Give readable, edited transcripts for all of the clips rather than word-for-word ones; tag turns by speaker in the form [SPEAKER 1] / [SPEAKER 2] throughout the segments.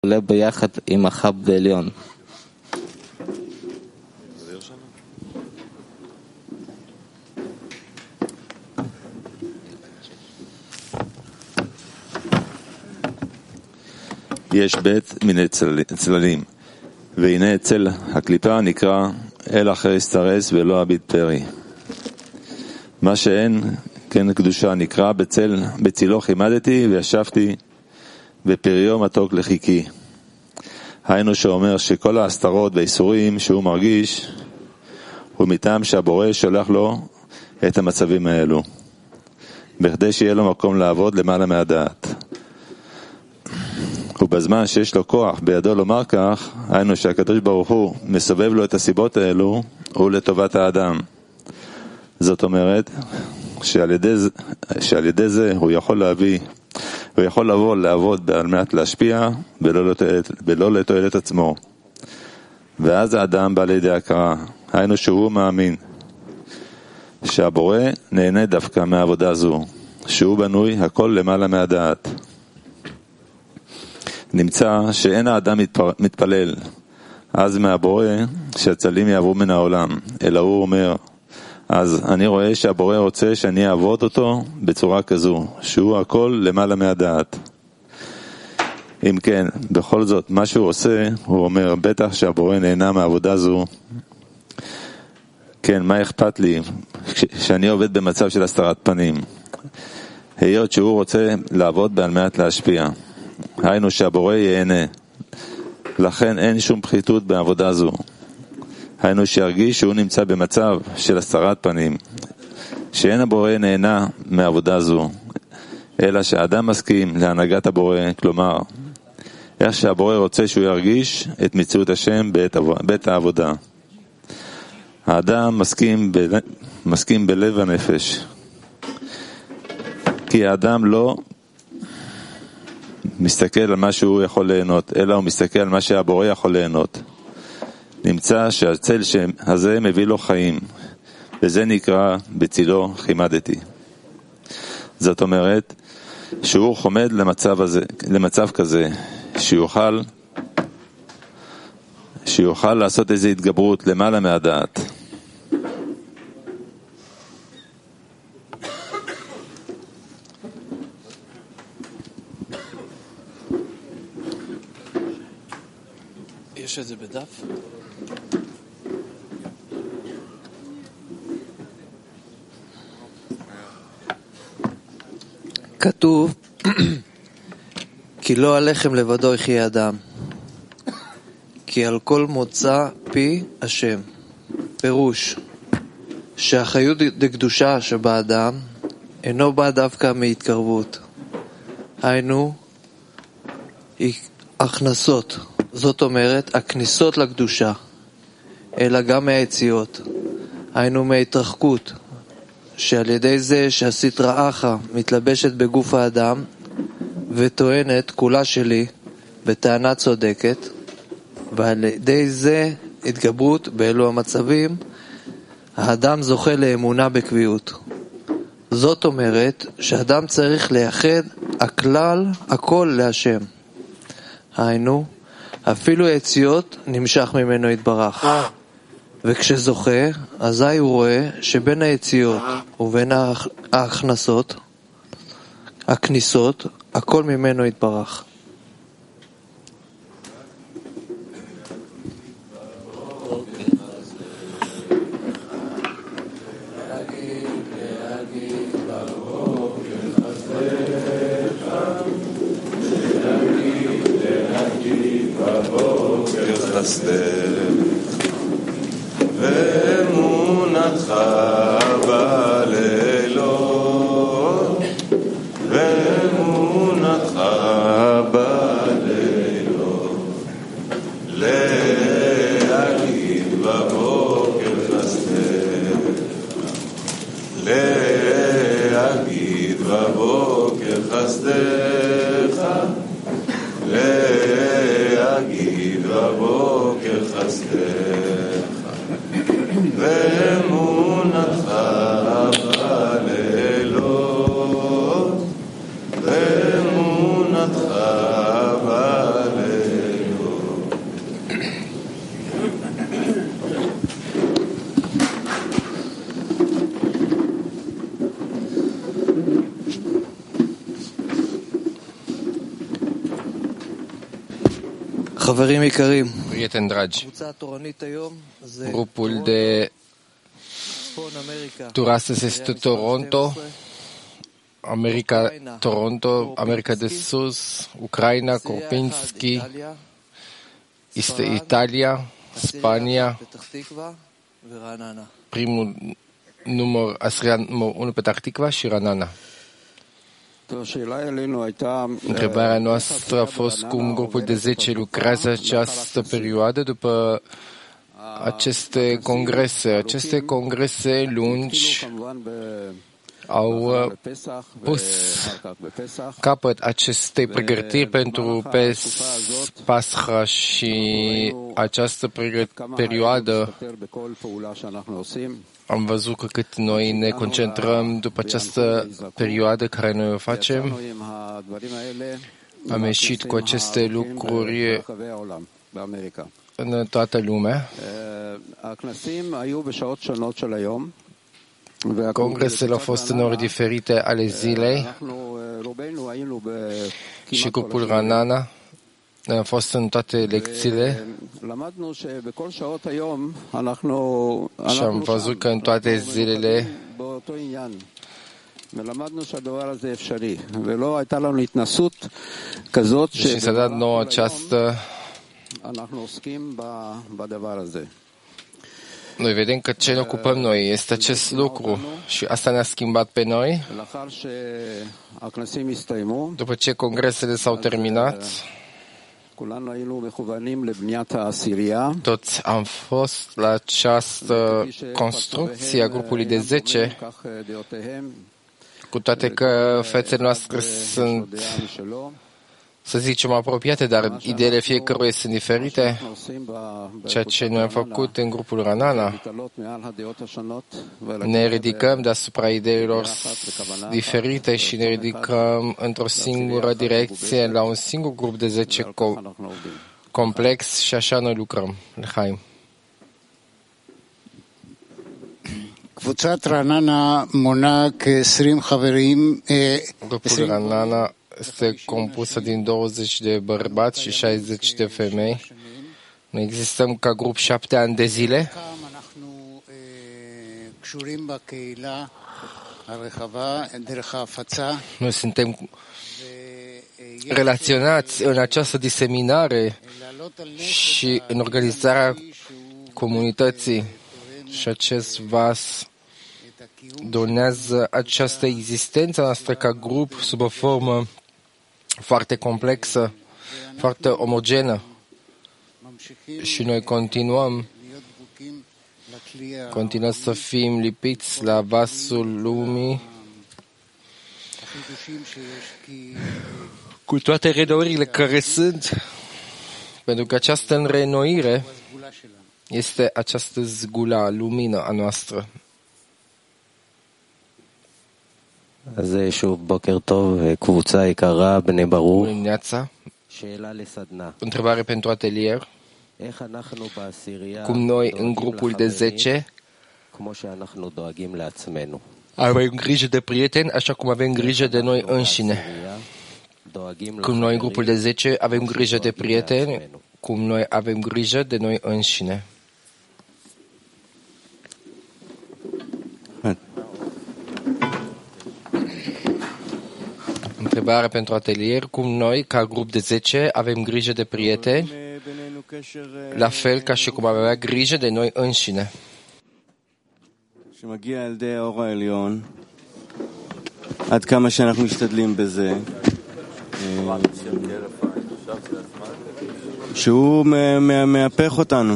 [SPEAKER 1] עולה ביחד עם החב בעליון.
[SPEAKER 2] יש בית מיני צללים, והנה צל הקליפה נקרא אל אחרי סטרס ולא הביט פרי. מה שאין כן קדושה נקרא בצילו חימדתי וישבתי בפריו מתוק לחיקי. היינו שאומר שכל ההסתרות והאיסורים שהוא מרגיש הוא מטעם שהבורא שולח לו את המצבים האלו בכדי שיהיה לו מקום לעבוד למעלה מהדעת. ובזמן שיש לו כוח בידו לומר כך, היינו שהקדוש ברוך הוא מסובב לו את הסיבות האלו, הוא לטובת האדם. זאת אומרת שעל ידי זה הוא יכול לבוא לעבוד על מנת להשפיע ולא לתועלת עצמו. ואז האדם בא לידי הכרה, היינו שהוא מאמין שהבורא נהנה דווקא מהעבודה זו, שהוא בנוי הכל למעלה מהדעת. נמצא שאין האדם מתפלל אז מהבורא שהצלים יעברו מן העולם, אלא הוא אומר, אז אני רואה שהבורא רוצה שאני אעבוד אותו בצורה כזו, שהוא הכל למעלה מהדעת. אם כן, בכל זאת, מה שהוא עושה, הוא אומר, בטח שהבורא נהנה מהעבודה זו. כן, מה אכפת לי שאני עובד במצב של הסתרת פנים? היות שהוא רוצה לעבוד על מנת להשפיע. היינו שהבורא ייהנה. לכן אין שום פחיתות בעבודה זו. היינו שירגיש שהוא נמצא במצב של הסתרת פנים, שאין הבורא נהנה מעבודה זו, אלא שהאדם מסכים להנהגת הבורא, כלומר, איך שהבורא רוצה שהוא ירגיש את מציאות השם בעת העבודה. האדם מסכים בלב הנפש, כי האדם לא מסתכל על מה שהוא יכול ליהנות, אלא הוא מסתכל על מה שהבורא יכול ליהנות. נמצא שהצל הזה מביא לו חיים, וזה נקרא בצילו חימדתי. זאת אומרת שהוא חומד למצב כזה, שיוכל לעשות איזו התגברות למעלה מהדעת.
[SPEAKER 3] יש את זה בדף? כתוב כי לא הלחם לבדו יחיה אדם, כי על כל מוצא פי השם. פירוש שהחיות דקדושה שבאדם אינו בא דווקא מהתקרבות, היינו הכנסות, זאת אומרת הכניסות לקדושה, אלא גם מהיציאות, היינו מהתרחקות, שעל ידי זה שהסטרא אחרא מתלבשת בגוף האדם וטוענת כולה שלי בטענה צודקת, ועל ידי זה התגברות באלו המצבים האדם זוכה לאמונה בקביעות. זאת אומרת שאדם צריך לייחד הכל להשם, היינו אפילו היציאות נמשך ממנו יתברך. וכשזוכה, אזי הוא רואה שבין היציאות ובין ההכנסות, הכניסות, הכל ממנו יתברך.
[SPEAKER 2] ואמונתך בלילות, ואמונתך בלילות, להגיד בבוקר חסדך, להגיד בבוקר חסדך, להגיד בבוקר חסדך, ואמונתך בלילות, ואמונתך בלילות.
[SPEAKER 3] חברים יקרים,
[SPEAKER 4] Prieteni dragi,
[SPEAKER 3] קבוצה התורנית היום זה
[SPEAKER 4] grupul de
[SPEAKER 3] צפון אמריקה,
[SPEAKER 4] tur astăzi este Toronto, Toronto, America de Sus, Ucraina, Korpinski, este Italia, Spania,
[SPEAKER 3] פתח תקווה ורעננה.
[SPEAKER 4] primul număr, numărul 1 Petah Tikva și Ranana. Întrebarea noastră a fost cum grupul de 10 lucrează această perioadă după aceste congrese. Aceste congrese lungi au pus capăt acestei pregătiri pentru Pascha și această perioadă am văzut că cât noi ne concentrăm după această perioadă care noi o facem, am ieșit cu aceste lucruri în toată lumea. Congresele au fost în ori diferite ale zilei și grupul Ranana a fost în toate lecțiile și am văzut că în toate zilele și s-a dat nouă această. Noi vedem că ce ne ocupăm noi este acest lucru și asta ne-a schimbat pe noi. După ce congresele s-au terminat, toți am fost la această construcție a grupului de 10, cu toate că fețele noastre sunt, să zicem, apropiate, dar ideile fiecăruia sunt diferite. Ceea ce noi am făcut în grupul Ranana, ne ridicăm deasupra ideilor diferite și ne ridicăm într-o singură direcție, la un singur grup de 10 complex și așa noi lucrăm. L'chaim.
[SPEAKER 5] קבוצת רעננה מונה כ-20 חברים.
[SPEAKER 4] Grupul Ranana este compusă din 20 de bărbați și 60 de femei. Noi existăm ca grup 7 ani de zile. Noi suntem relaționați în această diseminare și în organizarea comunității și acest vas donează această existență noastră ca grup sub o formă foarte complexă, foarte omogenă. Și noi continuăm să fim lipiți la vasul lumii cu toate reînnoirile care sunt, pentru că această înreînnoire este această zgula, lumină a noastră.
[SPEAKER 1] אז שוב בוקר טוב, קבוצה יקרה, בני ברור.
[SPEAKER 4] שאלה לסדנה. Întrebare pentru atelier. Cum noi în grupul de 10 avem grijă de prieteni, așa cum avem grijă de noi înșine. Cum noi în grupul de 10 avem grijă de prieteni, cum noi avem grijă de noi înșine. Întrebare pentru atelier. Cum noi, ca grup de 10, avem grijă de prieteni, la fel ca și cum avem grijă de noi înșine.
[SPEAKER 6] שמגיע אל די האור העליון, עד כמה שאנחנו משתדלים בזה, שהוא מהפך אותנו.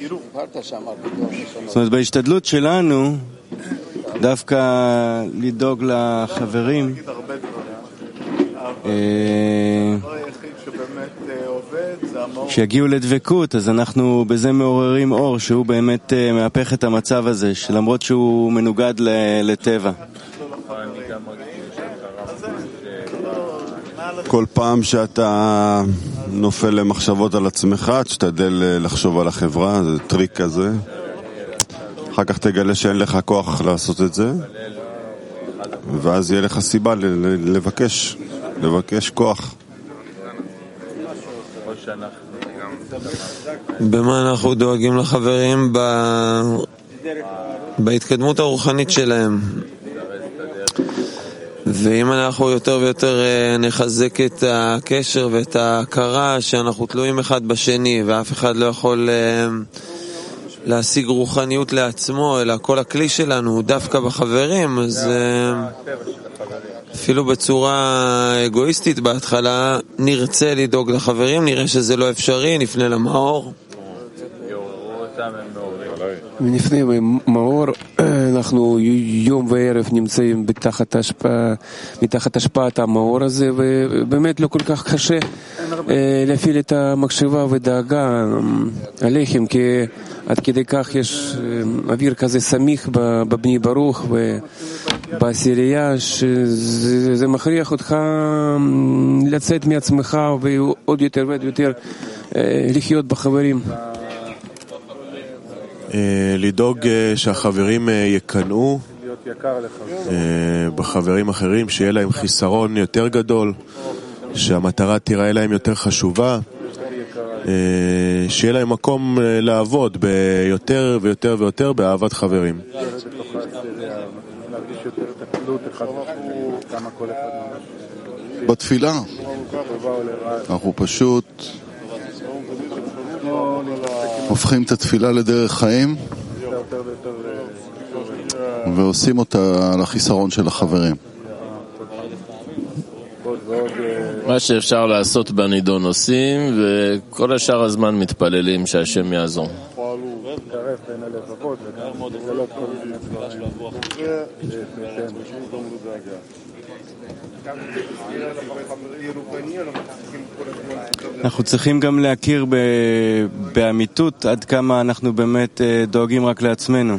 [SPEAKER 6] זאת אומרת, בהשתדלות שלנו, דווקא לדאוג לחברים, שיגיעו לדבקות, אז אנחנו בזה מעוררים אור שהוא באמת מהפך את המצב הזה, שלמרות שהוא מנוגד לטבע.
[SPEAKER 7] כל פעם שאתה נופל למחשבות על עצמך, תשתדל לחשוב על החברה, זה טריק כזה. אחר כך תגלה שאין לך כוח לעשות את זה, ואז יהיה לך סיבה לבקש כוח.
[SPEAKER 8] במה אנחנו דואגים לחברים בהתקדמות הרוחנית שלהם. ואם אנחנו יותר ויותר נחזק את הקשר ואת ההכרה שאנחנו תלויים אחד בשני ואף אחד לא יכול להשיג רוחניות לעצמו, אלא כל הכלי שלנו הוא דווקא בחברים, אז אפילו בצורה אגואיסטית בהתחלה נרצה לדאוג לחברים, נראה שזה לא אפשרי, נפנה למאור.
[SPEAKER 9] לפני מאור, אנחנו יום וערב נמצאים מתחת השפעת המאור הזה, ובאמת לא כל כך קשה להפעיל את המחשבה ודאגה עליכם, כי עד כדי כך יש אוויר כזה סמיך בבני ברוך ובעשירייה, שזה מכריח אותך לצאת מעצמך ועוד יותר ועוד יותר לחיות בחברים.
[SPEAKER 10] לדאוג שהחברים יקנאו בחברים אחרים, שיהיה להם חיסרון יותר גדול, שהמטרה תיראה להם יותר חשובה, שיהיה להם מקום לעבוד ביותר ויותר ויותר באהבת חברים.
[SPEAKER 11] בתפילה אנחנו פשוט הופכים את התפילה לדרך חיים ועושים אותה על החיסרון של החברים.
[SPEAKER 12] מה שאפשר לעשות בנידון עושים, וכל השאר הזמן מתפללים שהשם יעזור.
[SPEAKER 6] אנחנו צריכים גם להכיר באמיתות עד כמה אנחנו באמת דואגים רק לעצמנו,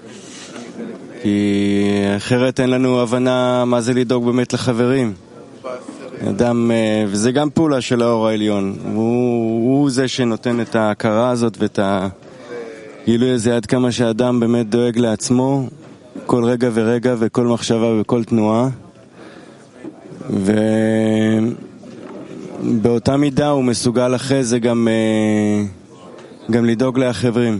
[SPEAKER 6] כי אחרת אין לנו הבנה מה זה לדאוג באמת לחברים. אדם, וזה גם פעולה של האור העליון, הוא זה שנותן את ההכרה הזאת ואת הגילוי הזה, עד כמה שהאדם באמת דואג לעצמו כל רגע ורגע וכל מחשבה וכל תנועה, ובאותה מידה הוא מסוגל אחרי זה גם לדאוג לחברים.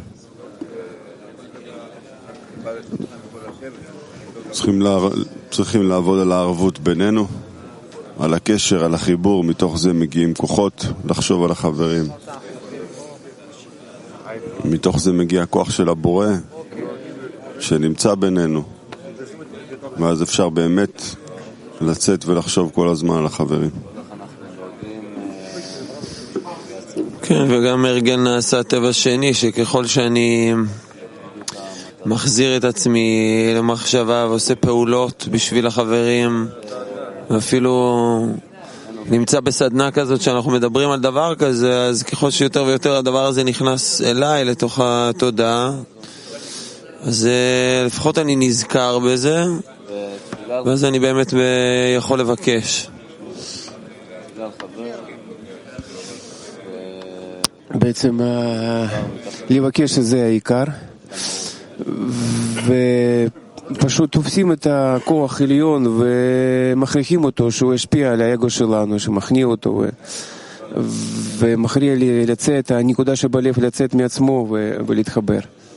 [SPEAKER 7] צריכים לעבוד על הערבות בינינו, על הקשר, על החיבור, מתוך זה מגיעים כוחות לחשוב על החברים. מתוך זה מגיע הכוח של הבורא שנמצא בינינו, ואז אפשר באמת לצאת ולחשוב כל הזמן על החברים.
[SPEAKER 8] כן, וגם הרגל נעשה טבע שני, שככל שאני מחזיר את עצמי למחשבה ועושה פעולות בשביל החברים, ואפילו נמצא בסדנה כזאת שאנחנו מדברים על דבר כזה, אז ככל שיותר ויותר הדבר הזה נכנס אליי, לתוך התודעה, אז לפחות אני נזכר בזה, ואז אני באמת יכול לבקש.
[SPEAKER 9] בעצם לבקש זה העיקר, ופשוט תופסים את הכוח העליון ומכריחים אותו שהוא ישפיע על האגו שלנו, שמכניע אותו ומכריע לי לצאת, הנקודה שבלב לצאת מעצמו ולהתחבר.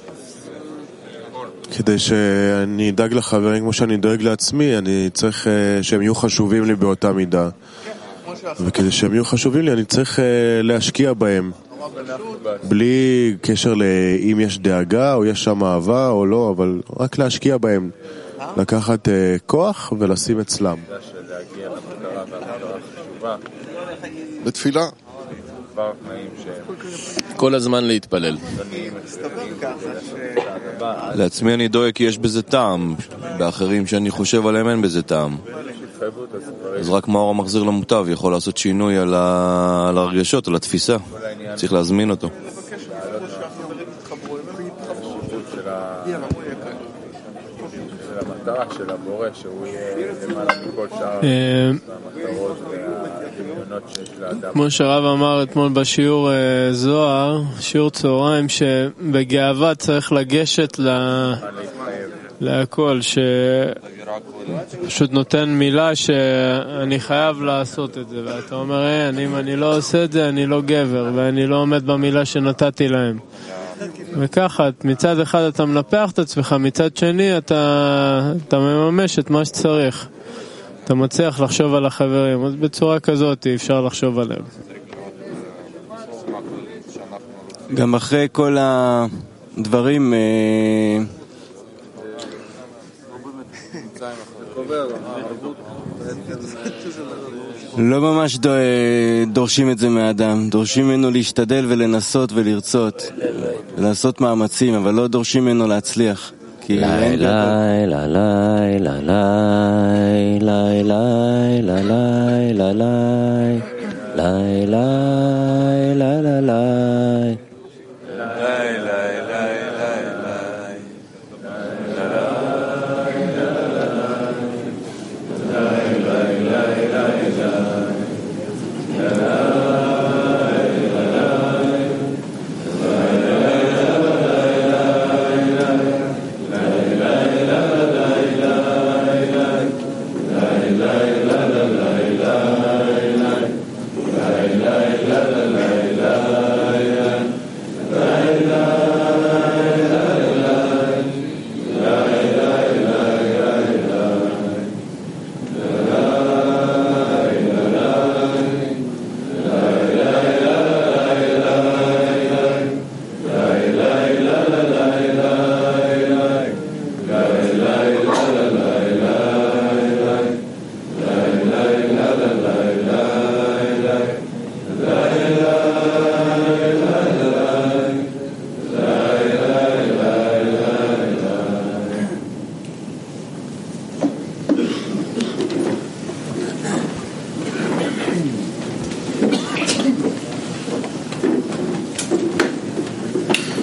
[SPEAKER 10] כדי שאני אדאג לחברים כמו שאני דואג לעצמי, אני צריך שהם יהיו חשובים לי באותה מידה, וכדי שהם יהיו חשובים לי אני צריך להשקיע בהם בלי קשר לאם יש דאגה או יש שם אהבה או לא, אבל רק להשקיע בהם, לקחת כוח ולשים אצלם.
[SPEAKER 11] בתפילה
[SPEAKER 12] כל הזמן להתפלל.
[SPEAKER 13] לעצמי אני דואג כי יש בזה טעם, באחרים שאני חושב עליהם אין בזה טעם. אז רק מאור המחזיר למוטב יכול לעשות שינוי על הרגשות, על התפיסה. צריך להזמין אותו.
[SPEAKER 2] המטרה של הבורא שהוא יהיה למעלה מכל שאר המטרות והדמיונות שיש לאדם.
[SPEAKER 14] כמו שהרב אמר אתמול בשיעור זוהר, שיעור צהריים, שבגאווה צריך לגשת להכל, שפשוט נותן מילה שאני חייב לעשות את זה, ואתה אומר, אם אני לא עושה את זה, אני לא גבר, ואני לא עומד במילה שנתתי להם. וככה, מצד אחד אתה מנפח את עצמך, מצד שני אתה מממש את מה שצריך. אתה מצליח לחשוב על החברים, אז בצורה כזאת אפשר לחשוב עליהם.
[SPEAKER 6] גם אחרי כל הדברים לא ממש דורשים את זה מהאדם, דורשים ממנו להשתדל ולנסות ולרצות ולעשות מאמצים, אבל לא דורשים ממנו להצליח.
[SPEAKER 1] ליי ליי ליי ליי ליי ליי ליי ליי ליי ליי ליי ליי ליי ליי